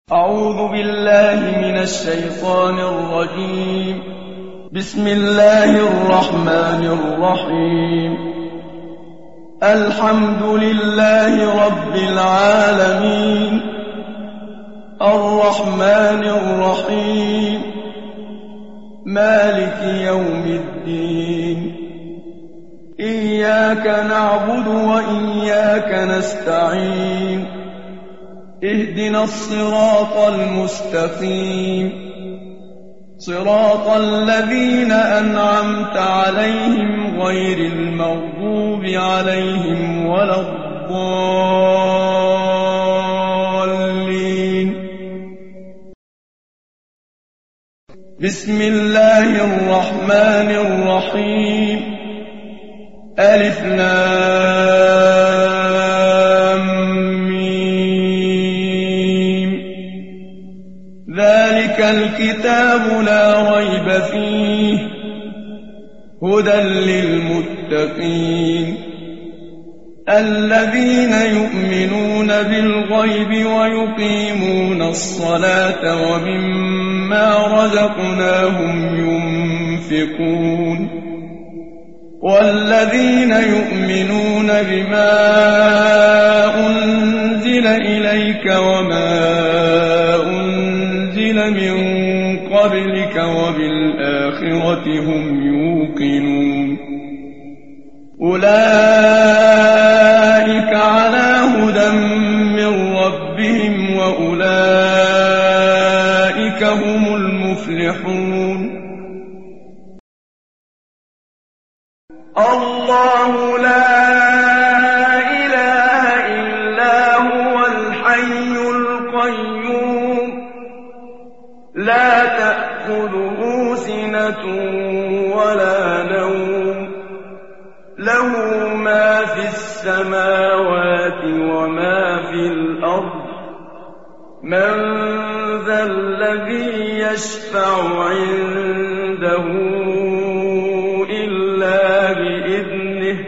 أعوذ بالله من الشيطان الرجيم. بسم الله الرحمن الرحيم. الحمد لله رب العالمين الرحمن الرحيم مالك يوم الدين. إياك نعبد وإياك نستعين. اهدنا الصراط المستقيم صراط الذين أنعمت عليهم غير المغضوب عليهم ولا الضالين. بسم الله الرحمن الرحيم. ألف لام ذلك الكتاب لا ريب فيه هدى للمتقين الذين يؤمنون بالغيب ويقيمون الصلاة ومما رزقناهم ينفقون والذين يؤمنون بما أنزل إليك وما من قبلك وبالآخرة هم يوقنون أولئك على هدى من ربهم وأولئك هم المفلحون. الله لا إله إلا هو الحي القيوم لا تأخذه سنة ولا نوم له ما في السماوات وما في الأرض من ذا الذي يشفع عنده إلا بإذنه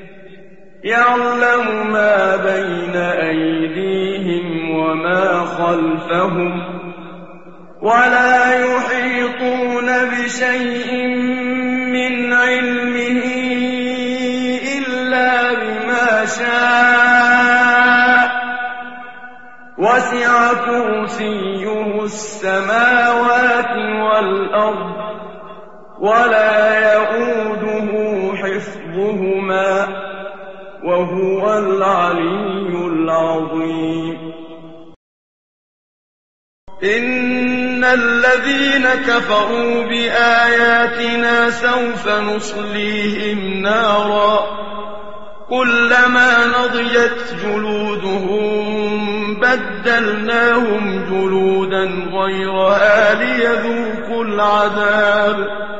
يعلم ما بين أيديهم وما خلفهم ولا يحيطون بشيء من علمه إلا بما شاء وسع كرسيه السماوات والأرض ولا يئوده حفظهما وهو العلي العظيم. إن الذين كفروا بآياتنا سوف نصليهم نارا كلما نضجت جلودهم بدلناهم جلودا غيرها ليذوقوا العذاب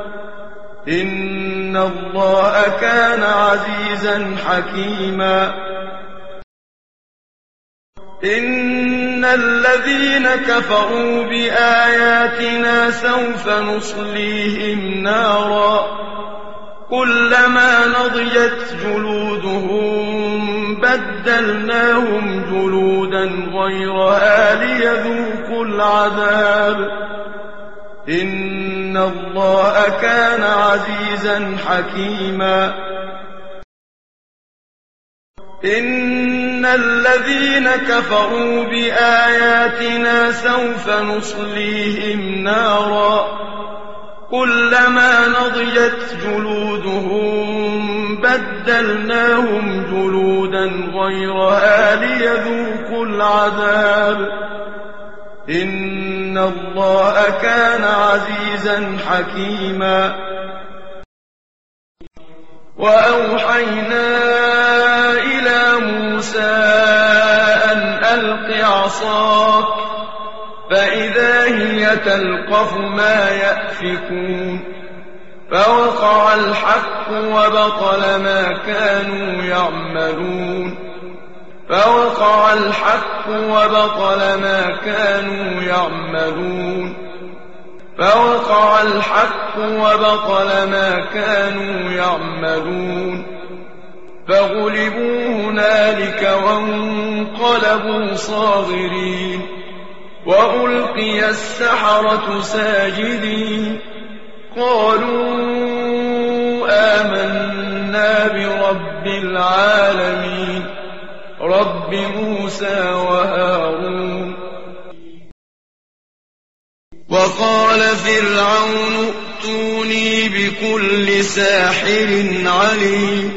إن الله كان عزيزا حكيما. إن الذين كفروا بآياتنا سوف نصليهم نارا كلما نضجت جلودهم بدلناهم جلودا غيرها ليذوقوا العذاب إن الله كان عزيزا حكيما. إن الذين كفروا بآياتنا سوف نصليهم نارا كلما نضجت جلودهم بدلناهم جلودا غيرها ليذوقوا العذاب إن الله كان عزيزا حكيما. وأوحينا إلى موسى أن ألق عصاك فإذا هي تلقف ما يأفكون فوقع الحق وبطل ما كانوا يعملون فوقع الحق وبطل ما كانوا يعملون فوقع الحق وبطل ما كانوا يعملون فغلبوا هنالك وانقلبوا صاغرين وألقي السحرة ساجدين قالوا آمنا برب العالمين رب موسى وهارون. وقال فرعون ائتوني بكل ساحر عليم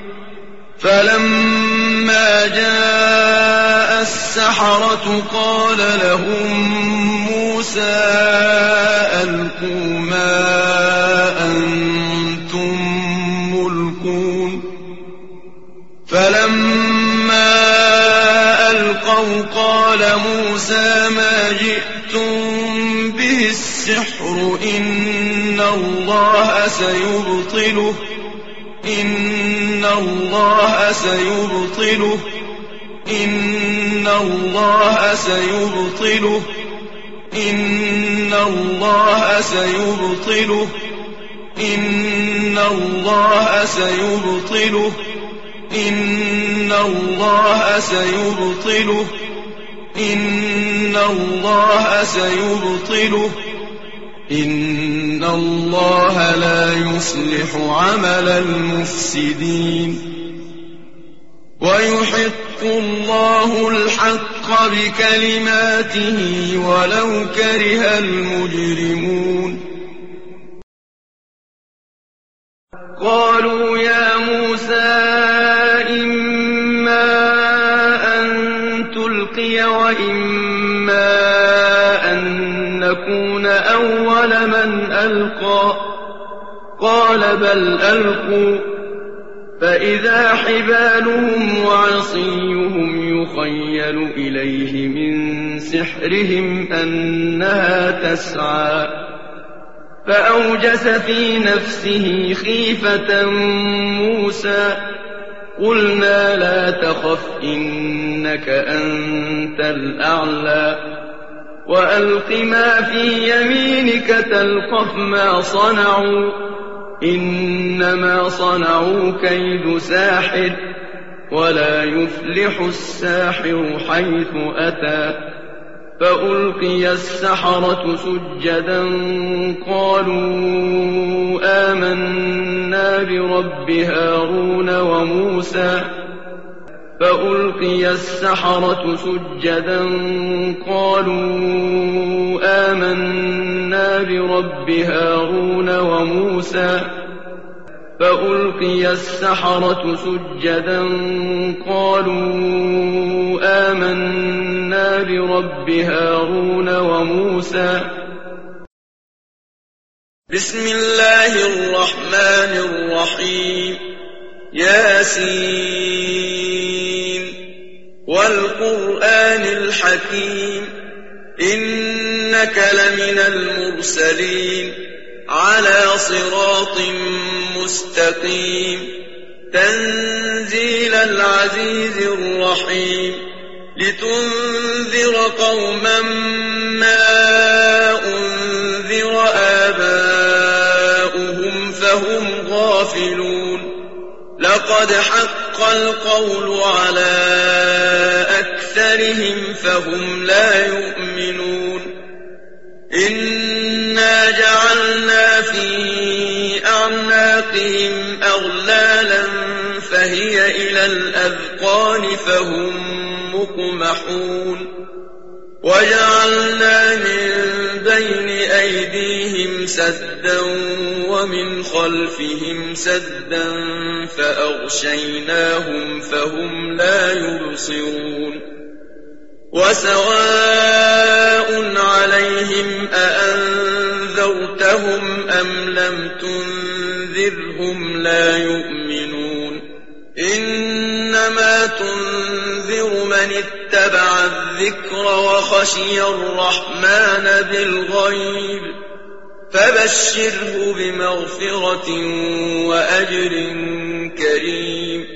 فلما جاء السحرة قال لهم موسى ألقوا ما أنتم ملقون فلما ألقوا قال موسى ما جئتم به السحر إن الله سيبطله إن الله سيبطله إن الله سيبطله إن الله سيبطله إن الله سيبطله إن الله سيبطله إن الله سيبطله إن الله لا يصلح عمل المفسدين ويحق الله الحق بكلماته ولو كره المجرمون. قالوا يا موسى إما أن تلقي وإما أن نكون أول من ألقى قال بل ألقوا فإذا حبالهم وعصيهم يخيل إليه من سحرهم أنها تسعى فأوجس في نفسه خيفة موسى قلنا لا تخف إنك أنت الأعلى وألق ما في يمينك تلقف ما صنعوا إنما صنعوا كيد ساحر ولا يفلح الساحر حيث أتى فألقي السحرة سجدا قالوا آمنا برب هارون وموسى فألقي السحرة سجدا قالوا آمنا برب هارون وموسى فألقي السحرة سجدا قالوا آمنا برب هارون وموسى. بسم الله الرحمن الرحيم ياسين والقرآن الحكيم إنك لمن المرسلين على صراط مستقيم تنزيل العزيز الرحيم لتنذر قوما ما أنذر آباؤهم فهم غافلون لقد حق القول على أكثرهم فهم لا يؤمنون إنا جعلنا في أعناقهم أغلالا فهي إلى الأذقان فهم مقمحون وجعلنا من بين أيديهم سدا ومن خلفهم سدا فأغشيناهم فهم لا يبصرون وسواء عليهم أأنذرتهم أم لم تنذرهم لا يؤمنون إنما تنذر من اتبع الذكر وخشي الرحمن بالغيب فبشره بمغفرة وأجر كريم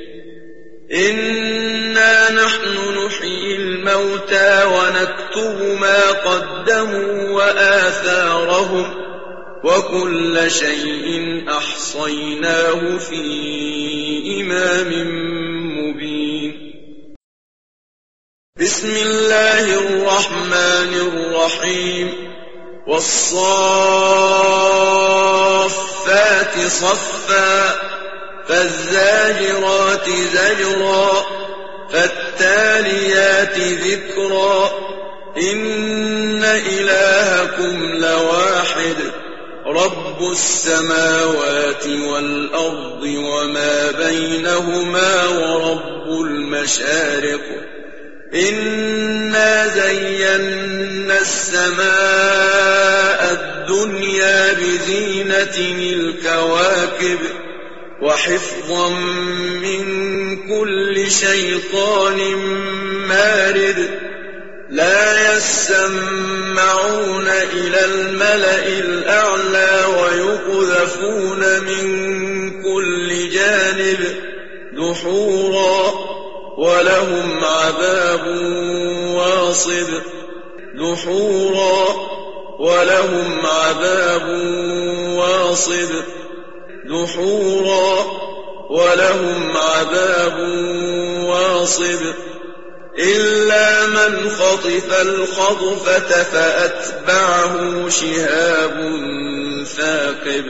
إنا نحن نحيي الموتى ونكتب ما قدموا وآثارهم وكل شيء أحصيناه في إمام مبين بسم الله الرحمن الرحيم والصافات صفا فالزاجرات زجرا فالتاليات ذكرا إن إلهكم لواحد رب السماوات والأرض وما بينهما ورب المشارق إنا زينا السماء الدنيا بزينة الكواكب وحفظا من كل شيطان مارد لا يسمعون إلى الملأ الأعلى ويقذفون من كل جانب دحورا ولهم عذاب واصب دحورا ولهم عذاب واصب دحورا ولهم عذاب واصب إلا من خطف الخطفة فأتبعه شهاب ثاقب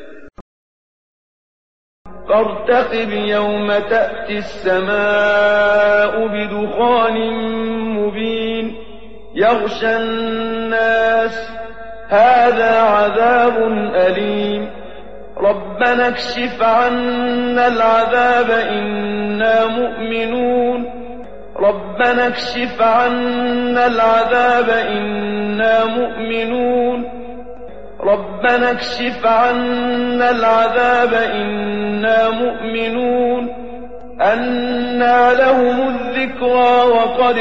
فارتقب يوم تأتي السماء بدخان مبين يغشى الناس هذا عذاب أليم ربنا اكشف عنا العذاب إنا مؤمنون ربنا اكشف عنا العذاب إنا مؤمنون ربنا اكشف عنا العذاب إنا مؤمنون أنى لهم الذكرى وقد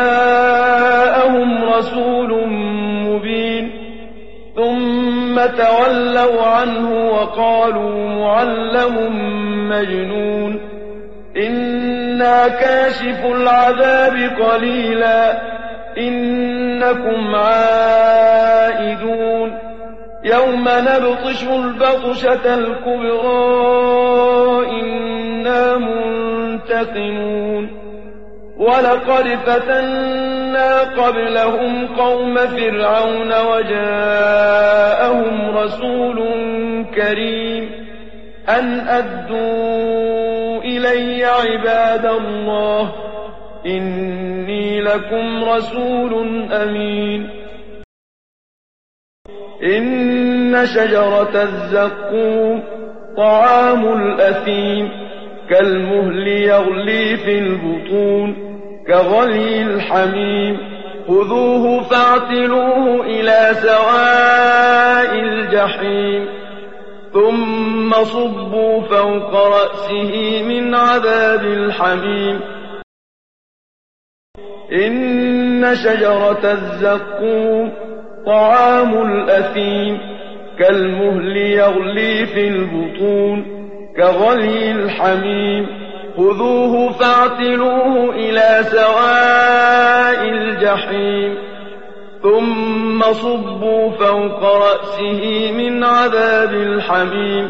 جاءهم رسول مبين ثم تولوا عنه وقالوا معلم مجنون إنا كاشف العذاب قليلا إنكم عائدون يوم نبطش البطشة الكبرى إنا منتقمون ولقد فتنا قبلهم قوم فرعون وجاءهم رسول كريم أن أدوا إلي عباد الله إني لكم رسول أمين إن شجرة الزقوم طعام الأثيم كالمهل يغلي في البطون كغلي الحميم خذوه فاعتلوه إلى سواء الجحيم ثم صبوا فوق رأسه من عذاب الحميم إن شجرة الزقوم طعام الأثيم كالمهل يغلي في البطون كغلي الحميم خذوه فاعتلوه إلى سواء الجحيم ثم صبوا فوق رأسه من عذاب الحميم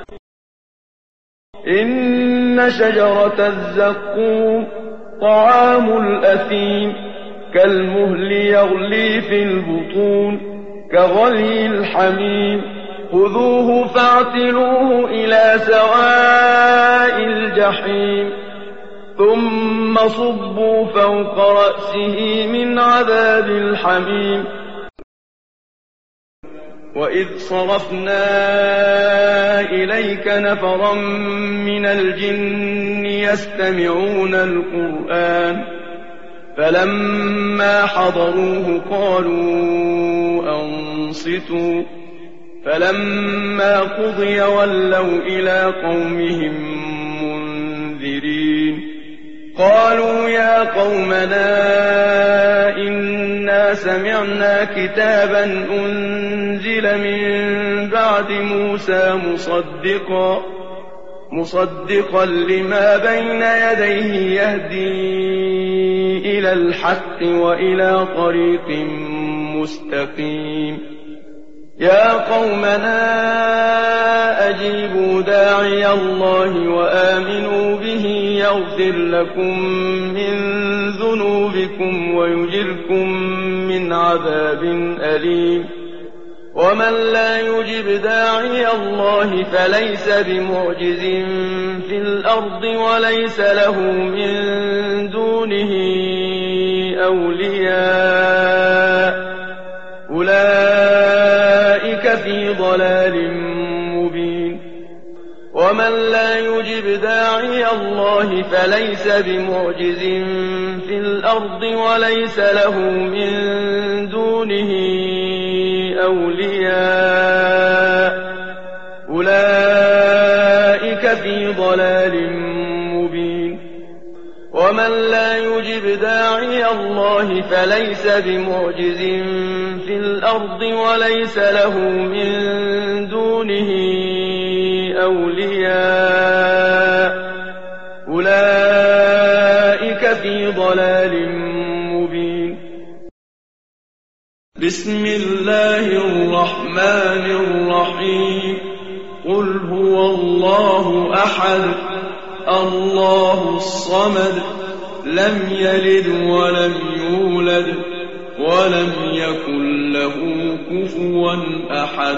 إن شجرة الزقوم طعام الأثيم كالمهل يغلي في البطون كغلي الحميم خذوه فاعتلوه إلى سواء الجحيم ثم صبوا فوق رأسه من عذاب الحميم وإذ صرفنا إليك نفرا من الجن يستمعون القرآن فلما حضروه قالوا أنصتوا فلما قضي ولوا إلى قومهم منذرين قالوا يا قومنا إنا سمعنا كتابا أنزل من بعد موسى مصدقا لما بين يديه يهدي إلى الحق وإلى طريق مستقيم يا قومنا أجيبوا داعي الله وآمنوا به يغفر لكم من ذنوبكم ويجركم من عذاب أليم ومن لا يجب داعي الله فليس بمعجز في الأرض وليس له من دونه أولياء أولئك في ضلال مبين ومن لا يجب داعي الله فليس بمعجز في الأرض وليس له من دونه أولياء أولئك في ضلال مبين ومن لا يجب داعي الله فليس بمعجز في الأرض وليس له من دونه أولياء أولئك في ضلال مبين بسم الله الرحمن الرحيم قل هو الله أحد الله الصمد لم يلد ولم يولد ولم يكن له كفوا أحد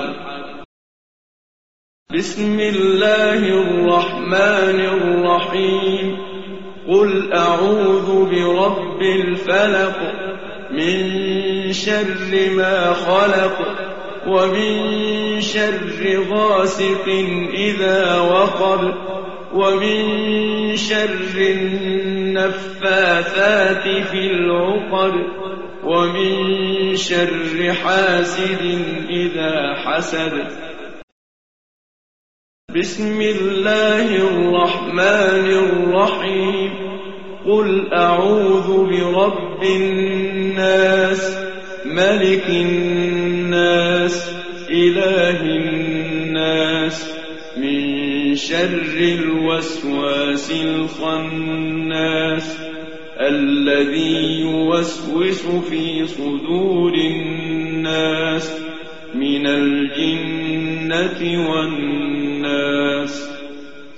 بسم الله الرحمن الرحيم قل أعوذ برب الفلق من شر ما خلق ومن شر غاسق إذا وقب ومن شر النفاثات في العقد ومن شر حاسد إذا حسد بسم الله الرحمن الرحيم قل أعوذ برب الناس ملك الناس إله الناس من شر الوسواس الخناس الذي يوسوس في صدور الناس من الجنة والناس